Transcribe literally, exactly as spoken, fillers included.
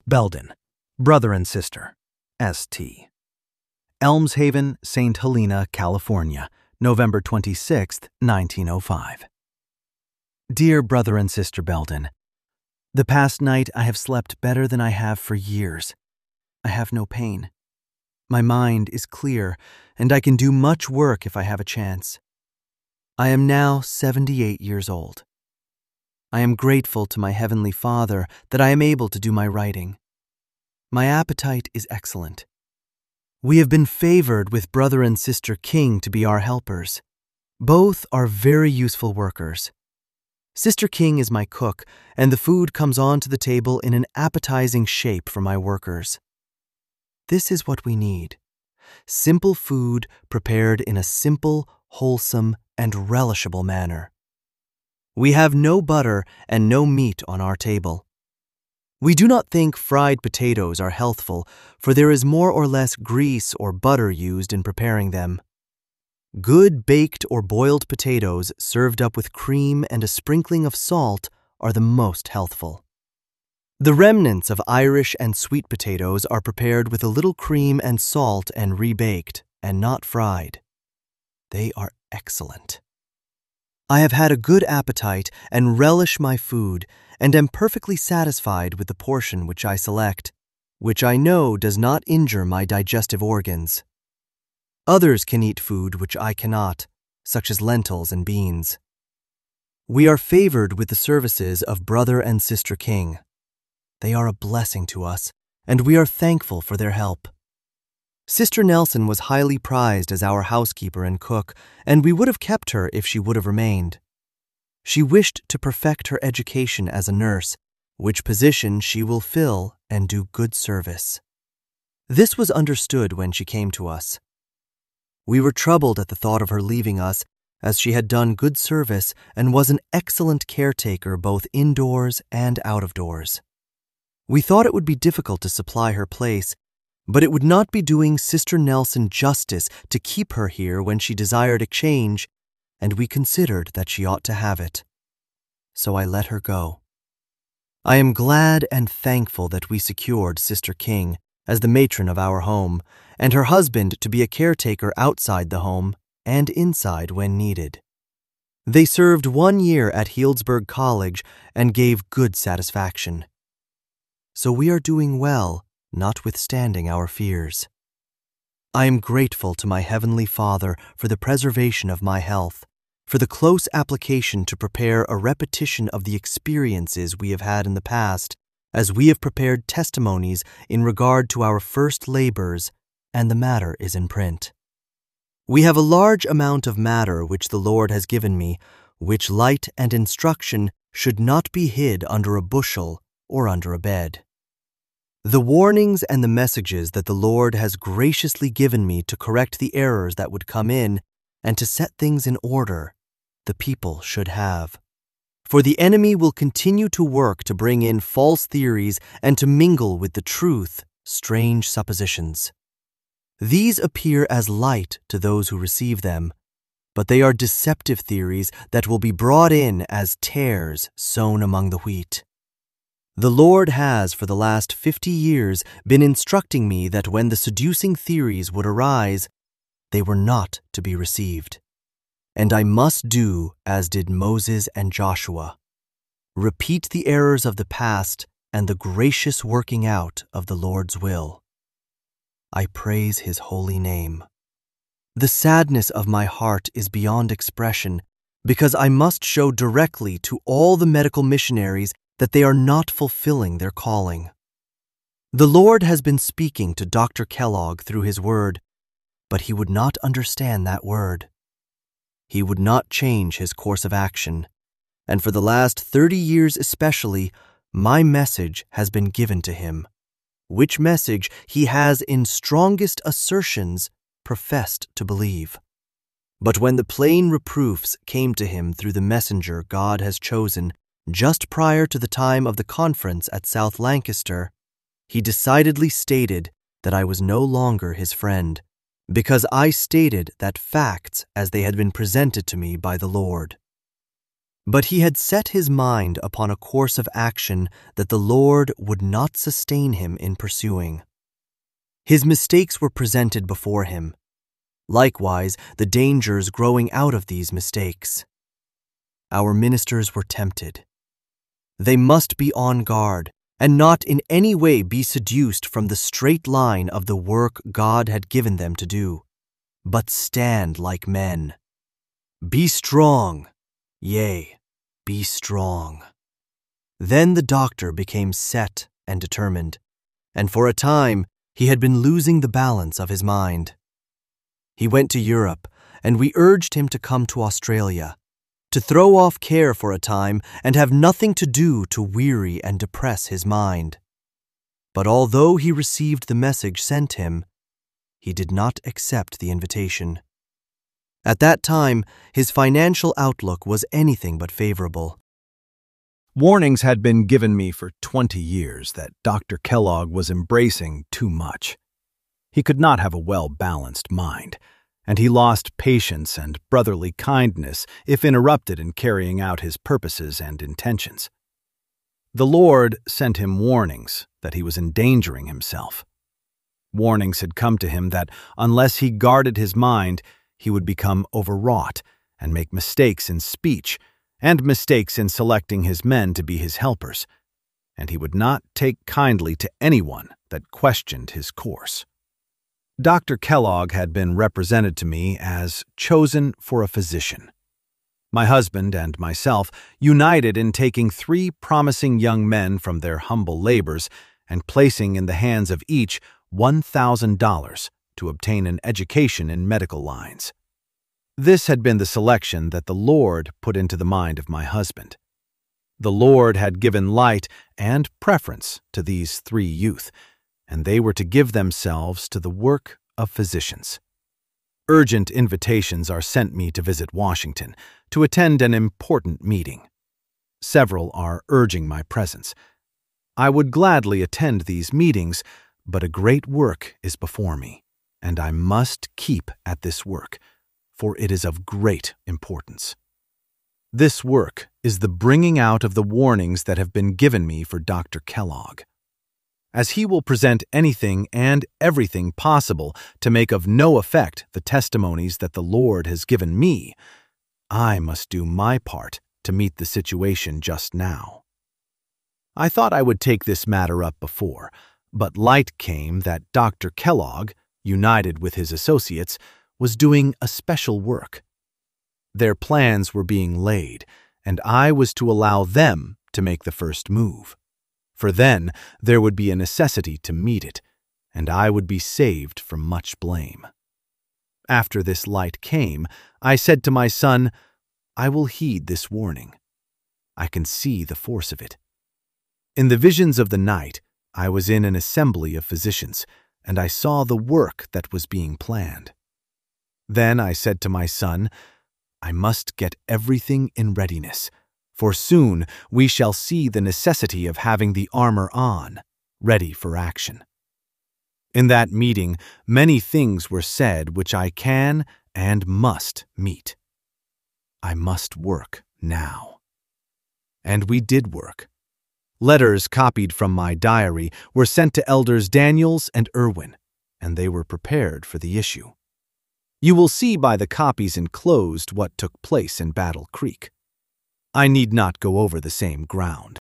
Belden, brother and sister, S T Elmshaven, Saint Helena, California, November twenty-sixth, nineteen oh five. Dear brother and sister Belden, the past night I have slept better than I have for years. I have no pain. My mind is clear, and I can do much work if I have a chance. I am now seventy-eight years old. I am grateful to my Heavenly Father that I am able to do my writing. My appetite is excellent. We have been favored with brother and sister King to be our helpers. Both are very useful workers. Sister King is my cook, and the food comes onto the table in an appetizing shape for my workers. This is what we need. Simple food prepared in a simple, wholesome, and relishable manner. We have no butter and no meat on our table. We do not think fried potatoes are healthful, for there is more or less grease or butter used in preparing them. Good baked or boiled potatoes served up with cream and a sprinkling of salt are the most healthful. The remnants of Irish and sweet potatoes are prepared with a little cream and salt and rebaked, and not fried. They are excellent. I have had a good appetite and relish my food, and am perfectly satisfied with the portion which I select, which I know does not injure my digestive organs. Others can eat food which I cannot, such as lentils and beans. We are favored with the services of brother and sister King. They are a blessing to us, and we are thankful for their help. Sister Nelson was highly prized as our housekeeper and cook, and we would have kept her if she would have remained. She wished to perfect her education as a nurse, which position she will fill and do good service. This was understood when she came to us. We were troubled at the thought of her leaving us, as she had done good service and was an excellent caretaker both indoors and out of doors. We thought it would be difficult to supply her place, but it would not be doing Sister Nelson justice to keep her here when she desired a change, and we considered that she ought to have it. So I let her go. I am glad and thankful that we secured Sister King as the matron of our home, and her husband to be a caretaker outside the home and inside when needed. They served one year at Healdsburg College and gave good satisfaction. So we are doing well, notwithstanding our fears. I am grateful to my Heavenly Father for the preservation of my health, for the close application to prepare a repetition of the experiences we have had in the past, as we have prepared testimonies in regard to our first labors, and the matter is in print. We have a large amount of matter which the Lord has given me, which light and instruction should not be hid under a bushel or under a bed. The warnings and the messages that the Lord has graciously given me to correct the errors that would come in and to set things in order, the people should have. For the enemy will continue to work to bring in false theories and to mingle with the truth strange suppositions. These appear as light to those who receive them, but they are deceptive theories that will be brought in as tares sown among the wheat. The Lord has for the last fifty years been instructing me that when the seducing theories would arise, they were not to be received. And I must do as did Moses and Joshua, repeat the errors of the past and the gracious working out of the Lord's will. I praise His holy name. The sadness of my heart is beyond expression, because I must show directly to all the medical missionaries that they are not fulfilling their calling. The Lord has been speaking to Doctor Kellogg through His word, but he would not understand that word. He would not change his course of action, and for the last thirty years especially, my message has been given to him, which message he has in strongest assertions professed to believe. But when the plain reproofs came to him through the messenger God has chosen, just prior to the time of the conference at South Lancaster, he decidedly stated that I was no longer his friend, because I stated that facts as they had been presented to me by the Lord. But he had set his mind upon a course of action that the Lord would not sustain him in pursuing. His mistakes were presented before him, likewise the dangers growing out of these mistakes. Our ministers were tempted. They must be on guard and not in any way be seduced from the straight line of the work God had given them to do, but stand like men. Be strong, yea, be strong. Then the doctor became set and determined, and for a time he had been losing the balance of his mind. He went to Europe, and we urged him to come to Australia, to throw off care for a time and have nothing to do to weary and depress his mind. But although he received the message sent him, he did not accept the invitation. At that time, his financial outlook was anything but favorable. Warnings had been given me for twenty years that Doctor Kellogg was embracing too much. He could not have a well-balanced mind, and he lost patience and brotherly kindness if interrupted in carrying out his purposes and intentions. The Lord sent him warnings that he was endangering himself. Warnings had come to him that unless he guarded his mind, he would become overwrought and make mistakes in speech and mistakes in selecting his men to be his helpers, and he would not take kindly to anyone that questioned his course. Doctor Kellogg had been represented to me as chosen for a physician. My husband and myself united in taking three promising young men from their humble labors and placing in the hands of each one thousand dollars to obtain an education in medical lines. This had been the selection that the Lord put into the mind of my husband. The Lord had given light and preference to these three youth, and they were to give themselves to the work of physicians. Urgent invitations are sent me to visit Washington to attend an important meeting. Several are urging my presence. I would gladly attend these meetings, but a great work is before me, and I must keep at this work, for it is of great importance. This work is the bringing out of the warnings that have been given me for Doctor Kellogg. As he will present anything and everything possible to make of no effect the testimonies that the Lord has given me, I must do my part to meet the situation just now. I thought I would take this matter up before, but light came that Doctor Kellogg, united with his associates, was doing a special work. Their plans were being laid, and I was to allow them to make the first move. For then there would be a necessity to meet it, and I would be saved from much blame. After this light came, I said to my son, I will heed this warning. I can see the force of it. In the visions of the night, I was in an assembly of physicians, and I saw the work that was being planned. Then I said to my son, I must get everything in readiness, for soon we shall see the necessity of having the armor on, ready for action. In that meeting, many things were said which I can and must meet. I must work now. And we did work. Letters copied from my diary were sent to Elders Daniels and Irwin, and they were prepared for the issue. You will see by the copies enclosed what took place in Battle Creek. I need not go over the same ground.